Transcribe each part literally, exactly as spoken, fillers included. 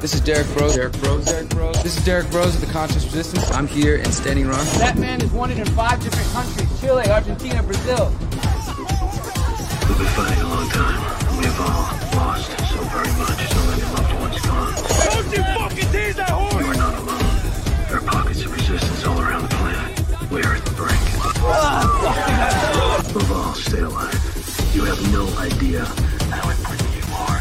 This is Derek Bros. Derek Bros. Derek Bros. This is Derek Bros of the Conscious Resistance. I'm here in Standing Rock. That man is wanted in five different countries: Chile, Argentina, Brazil. We've been fighting a long time. We've all lost so very much. So many loved ones gone. Don't you fucking tease that horse! You are not alone. There are pockets of resistance all around the planet. We are at the brink. Above all, stay alive. You have no idea how important you are.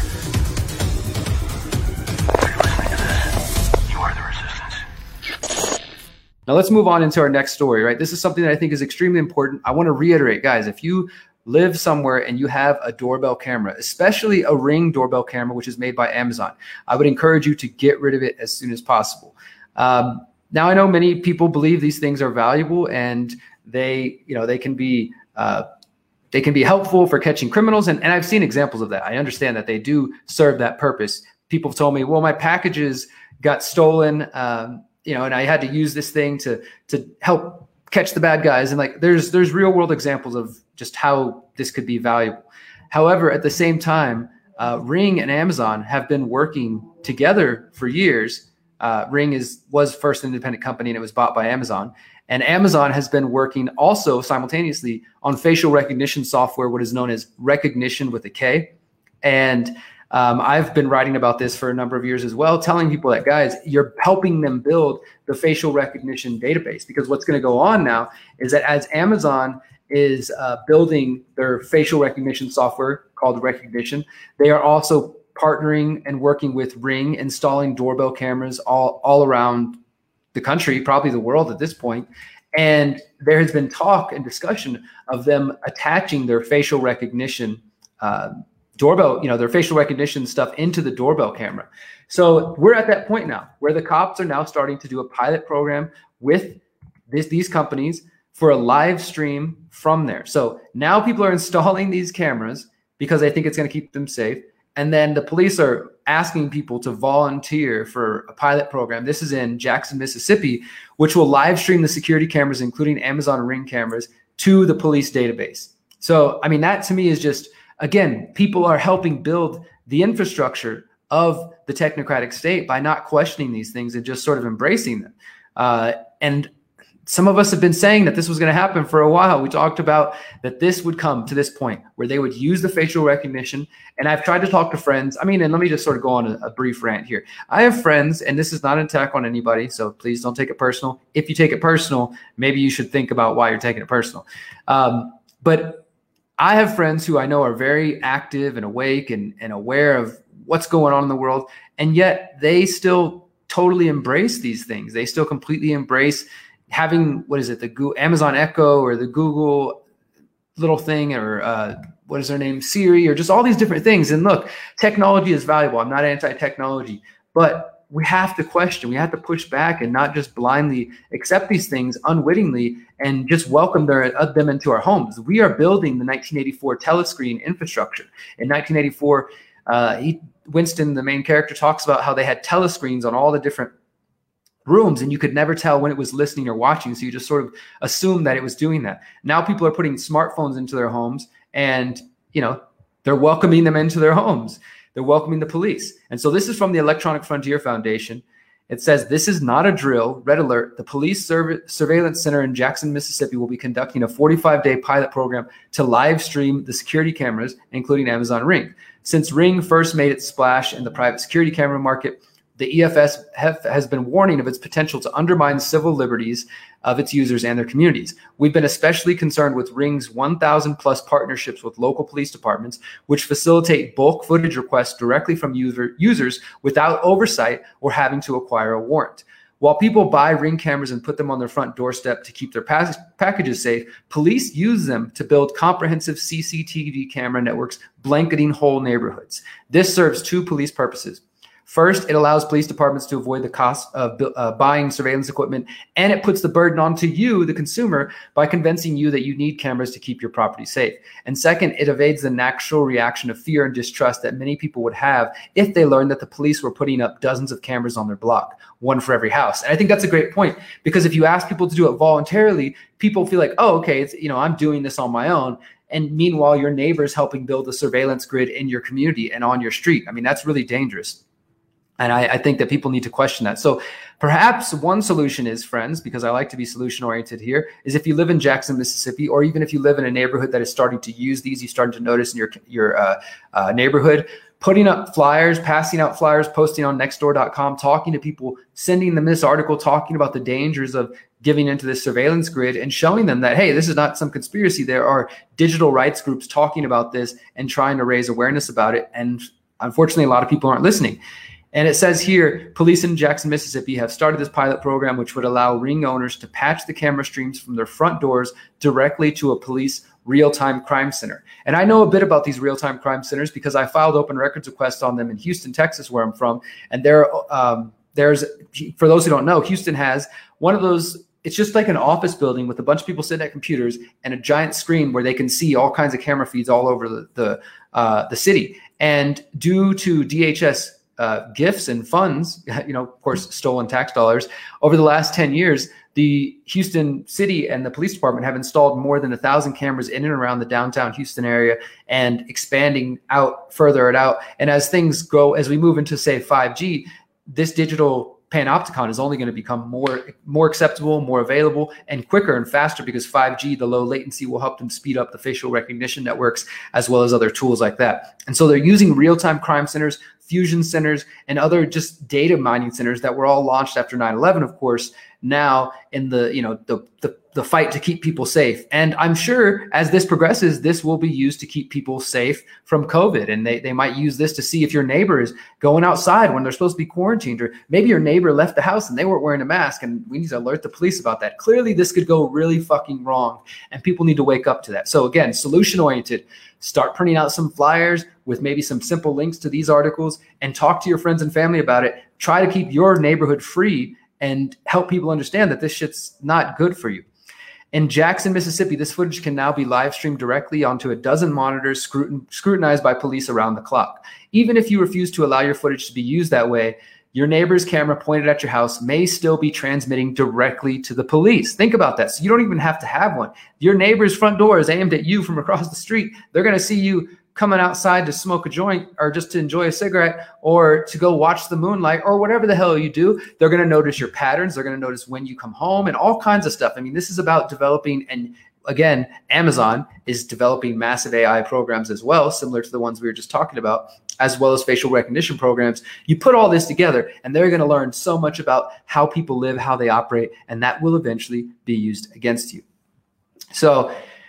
Are you listening to this? You are the resistance. Now let's move on into our next story, right? This is something that I think is extremely important. I want to reiterate, guys, if you live somewhere and you have a doorbell camera, especially a Ring doorbell camera, which is made by Amazon, I would encourage you to get rid of it as soon as possible. Um, now, I know many people believe these things are valuable and they, you know, they can be, uh, they can be helpful for catching criminals. And, and I've seen examples of that. I understand that they do serve that purpose. People have told me, well, my packages got stolen, um, you know, and I had to use this thing to, to help catch the bad guys. And like, there's, there's real world examples of just how this could be valuable. However, at the same time, uh, Ring and Amazon have been working together for years. Uh, Ring is was first an independent company and it was bought by Amazon. And Amazon has been working also simultaneously on facial recognition software, what is known as Rekognition with a K. And um, I've been writing about this for a number of years as well, telling people that, guys, you're helping them build the facial recognition database, because what's going to go on now is that as Amazon is uh, building their facial recognition software called Rekognition, they are also partnering and working with Ring, installing doorbell cameras all, all around the country, probably the world at this point. And there has been talk and discussion of them attaching their facial recognition uh, doorbell, you know, their facial recognition stuff into the doorbell camera. So we're at that point now where the cops are now starting to do a pilot program with this, these companies for a live stream from there. So now people are installing these cameras because they think it's going to keep them safe. And then the police are asking people to volunteer for a pilot program. This is in Jackson, Mississippi, which will live stream the security cameras, including Amazon Ring cameras, to the police database. So, I mean, that to me is just, again, people are helping build the infrastructure of the technocratic state by not questioning these things and just sort of embracing them. Uh, and some of us have been saying that this was going to happen for a while. We talked about that this would come to this point where they would use the facial recognition. And I've tried to talk to friends. I mean, and let me just sort of go on a, a brief rant here. I have friends, and this is not an attack on anybody, so please don't take it personal. If you take it personal, maybe you should think about why you're taking it personal. Um, but I have friends who I know are very active and awake and, and aware of what's going on in the world, and yet they still totally embrace these things. They still completely embrace having, what is it, the Google, Amazon Echo or the Google little thing, or uh, what is their name, Siri, or just all these different things. And look, technology is valuable. I'm not anti-technology, but we have to question, we have to push back and not just blindly accept these things unwittingly and just welcome their, uh, them into our homes. We are building the nineteen eighty-four telescreen infrastructure. In nineteen eighty-four, uh, he, Winston, the main character, talks about how they had telescreens on all the different rooms, and you could never tell when it was listening or watching. So you just sort of assume that it was doing that. Now people are putting smartphones into their homes, and, you know, they're welcoming them into their homes. They're welcoming the police. And so this is from the Electronic Frontier Foundation. It says, "This is not a drill. Red alert. The Police Surve- Surveillance Center in Jackson, Mississippi will be conducting a forty-five day pilot program to live stream the security cameras, including Amazon Ring. Since Ring first made its splash in the private security camera market, the E F S have, has been warning of its potential to undermine civil liberties of its users and their communities. We've been especially concerned with Ring's one thousand plus partnerships with local police departments, which facilitate bulk footage requests directly from user, users without oversight or having to acquire a warrant. While people buy Ring cameras and put them on their front doorstep to keep their pass- packages safe, police use them to build comprehensive C C T V camera networks blanketing whole neighborhoods. This serves two police purposes. First, it allows police departments to avoid the cost of uh, buying surveillance equipment, and it puts the burden onto you, the consumer, by convincing you that you need cameras to keep your property safe. And second, it evades the natural reaction of fear and distrust that many people would have if they learned that the police were putting up dozens of cameras on their block, one for every house. And I think that's a great point, because if you ask people to do it voluntarily, people feel like, oh, okay, it's, you know, I'm doing this on my own. And meanwhile, your neighbor's helping build a surveillance grid in your community and on your street. I mean, that's really dangerous. And I, I think that people need to question that. So perhaps one solution is, friends, because I like to be solution oriented here, is if you live in Jackson, Mississippi, or even if you live in a neighborhood that is starting to use these, you're starting to notice in your, your uh, uh, neighborhood, putting up flyers, passing out flyers, posting on nextdoor dot com, talking to people, sending them this article, talking about the dangers of giving into this surveillance grid and showing them that, hey, this is not some conspiracy. There are digital rights groups talking about this and trying to raise awareness about it. And unfortunately, a lot of people aren't listening. And it says here, police in Jackson, Mississippi have started this pilot program, which would allow Ring owners to patch the camera streams from their front doors directly to a police real-time crime center. And I know a bit about these real-time crime centers because I filed open records requests on them in Houston, Texas, where I'm from. And there, um, there's, for those who don't know, Houston has one of those, it's just like an office building with a bunch of people sitting at computers and a giant screen where they can see all kinds of camera feeds all over the, the, uh, the city. And due to D H S Uh, gifts and funds, you know, of course, stolen tax dollars, over the last ten years, the Houston city and the police department have installed more than a thousand cameras in and around the downtown Houston area and expanding out further it out. And as things go, as we move into, say, five G, this digital panopticon is only going to become more, more acceptable, more available, and quicker and faster because five G, the low latency, will help them speed up the facial recognition networks as well as other tools like that. And so they're using real-time crime centers, fusion centers, and other just data mining centers that were all launched after nine eleven, of course, now in the, you know, the, the, the fight to keep people safe. And I'm sure as this progresses, this will be used to keep people safe from COVID. And they, they might use this to see if your neighbor is going outside when they're supposed to be quarantined, or maybe your neighbor left the house and they weren't wearing a mask and we need to alert the police about that. Clearly, this could go really fucking wrong and people need to wake up to that. So again, solution oriented. Start printing out some flyers with maybe some simple links to these articles and talk to your friends and family about it. Try to keep your neighborhood free and help people understand that this shit's not good for you. In Jackson, Mississippi, this footage can now be live streamed directly onto a dozen monitors scrutin- scrutinized by police around the clock. Even if you refuse to allow your footage to be used that way, your neighbor's camera pointed at your house may still be transmitting directly to the police. Think about that. So you don't even have to have one. Your neighbor's front door is aimed at you from across the street. They're going to see you coming outside to smoke a joint or just to enjoy a cigarette or to go watch the moonlight or whatever the hell you do. They're going to notice your patterns. They're going to notice when you come home and all kinds of stuff. I mean, this is about developing, and again, Amazon is developing massive A I programs as well, similar to the ones we were just talking about, as well as facial recognition programs. You put all this together and they're going to learn so much about how people live, how they operate, and that will eventually be used against you. So,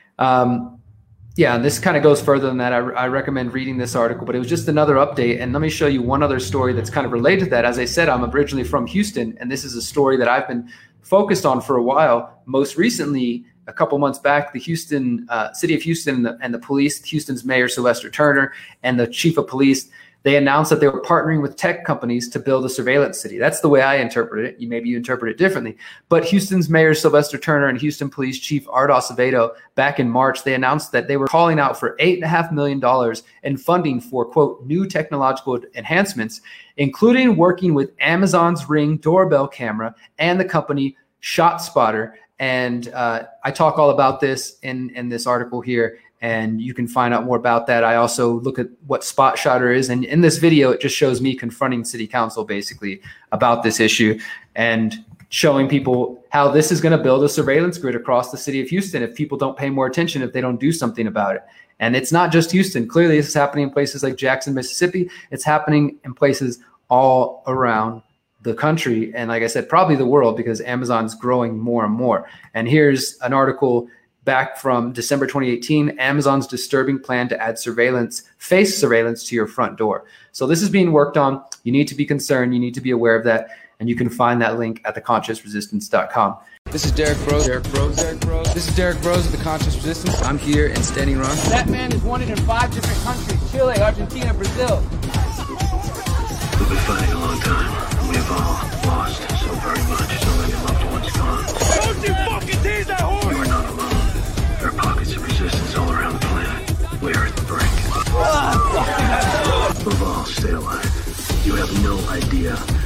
um, yeah, this kind of goes further than that. I, I recommend reading this article, but it was just another update. And let me show you one other story that's kind of related to that. As I said, I'm originally from Houston, and this is a story that I've been focused on for a while. Most recently, a couple months back, the Houston, uh, city of Houston and the, and the police, Houston's mayor, Sylvester Turner, and the chief of police, they announced that they were partnering with tech companies to build a surveillance city. That's the way I interpret it. You maybe you interpret it differently. But Houston's mayor, Sylvester Turner, and Houston police chief Art Acevedo, back in March, they announced that they were calling out for eight and a half million dollars in funding for, quote, new technological enhancements, including working with Amazon's Ring doorbell camera and the company ShotSpotter. And uh, I talk all about this in, in this article here, and you can find out more about that. I also look at what SpotShotter is. And in this video, it just shows me confronting city council basically about this issue and showing people how this is going to build a surveillance grid across the city of Houston if people don't pay more attention, if they don't do something about it. And it's not just Houston. Clearly, this is happening in places like Jackson, Mississippi. It's happening in places all around the country. And like I said, probably the world, because Amazon's growing more and more. And here's an article back from December twenty eighteen, Amazon's disturbing plan to add surveillance, face surveillance to your front door. So this is being worked on. You need to be concerned. You need to be aware of that. And you can find that link at the conscious resistance dot com. This is Derek Bros. Derek Bros. Derek Bros. This is Derek Bros of the Conscious Resistance. I'm here in Standing Rock. That man is wanted in five different countries: Chile, Argentina, Brazil. We've been fighting a long time. We've all lost so very much. So many loved ones gone. Don't you fucking tease that horse! We're not alone. There are pockets of resistance all around the planet. We are at the brink. We've all stayed alive. You have no idea